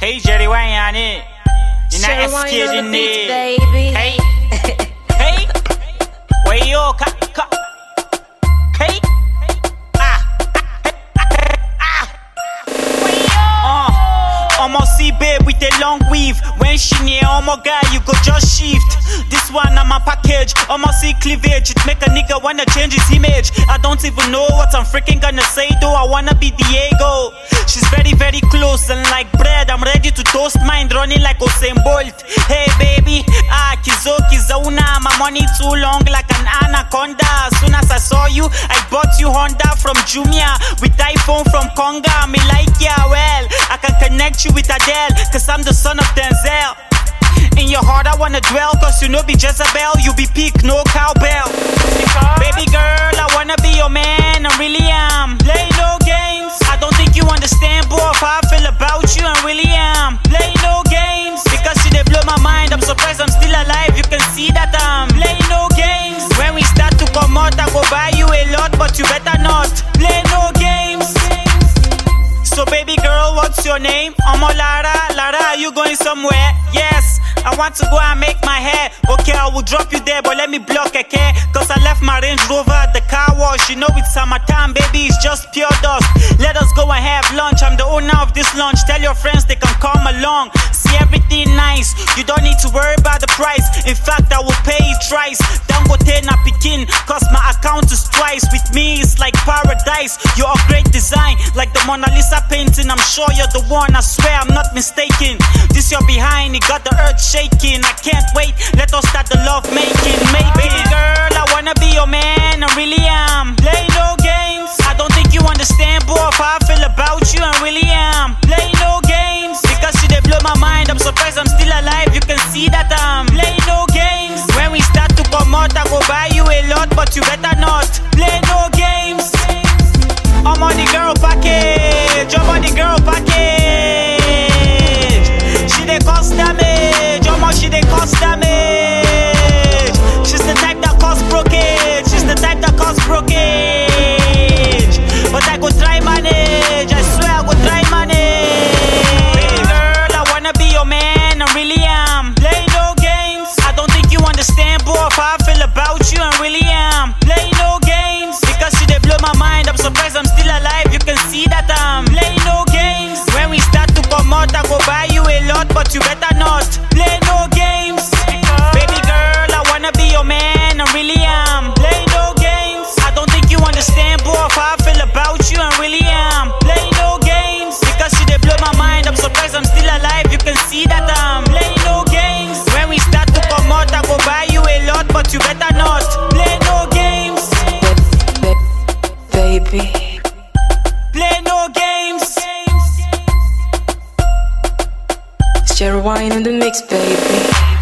Hey Jerry Wayne, ina SK din ne. Hey, hey, wayo ka, hey, I'ma see babe with a long weave. When she near, oh my guy, you go just shift. This one I'm a package, I'ma see cleavage. It make a nigga wanna change his image. I don't even know what I'm freaking gonna say though. I wanna be Diego. She's very, very close and like bread. I'm ready to toast mine, running like Usain Bolt. Hey baby, kizo kizona. My money too long like an anaconda. As soon as I saw you, I bought you Honda from Jumia with iPhone from Conga. Me like ya well, I can connect you with Adele, cause I'm the son of Denzel. In your heart I wanna dwell, cause you know be Jezebel. You be peak, no cowbell. Baby girl, I wanna be your man, I really am. Play no games, I don't think you understand, boy, how I feel about you, I really am. Play no games, because you they blow my mind. I'm surprised I'm still alive, you can see that I'm play no games. When we start to come out, I go buy you a lot, but you better not play no games. So baby girl, what's your name? I'm Lara. Lara, are you going somewhere? Yes, I want to go and make my hair. Okay, I will drop you there, but let me block, okay? Cause I left my Range Rover at the car wash. You know it's summertime, baby, it's just pure dust. Let us go and have lunch, I'm the owner of this lunch. Tell your friends they can come along. See everything nice, you don't need to worry about the price. In fact, I will pay it twice. Don't go na pikin, cause my account is twice. With me, it's like paradise. You're a great design, like the Mona Lisa painting. I'm sure you're the one, I swear I'm not mistaken. This you're behind, it got the earth shaking. I can't wait, let us start the love making. Baby girl, I wanna be your man, I really am. Play no games, I don't think you understand, boy, how I feel about you, I really am. Play no games, because you they blow my mind. I'm surprised I'm still alive, you can see that I'm play no games. When we start to come out, I go buy you a lot, but you better not play no games. I'm on the girl package, I'm on the girl package. She dey cause damage, she dey cause damage. She's the type that cause brokerage, she's the type that cause brokerage. But I go try manage, I swear I go try manage. Baby girl, I wanna be your man, I really am. Play no games, I don't think you understand, boy, how I feel about you, I really am. Play no games, because you they blow my mind. I'm surprised I'm still alive, you can see that I'm play no games. When we start to come out, I go buy you a lot, but you better not play no games. Baby girl, I wanna be your man, I really am. Play no games, I don't think you understand, boy, how I feel about you, I really am. Play no games, because you they blow my mind. I'm surprised I'm still alive, you can see that I'm play no games. When we start to come out, I go buy you a lot, but you better not play no games. Baby, play no games. it's Jerry Wayne in the mix, baby.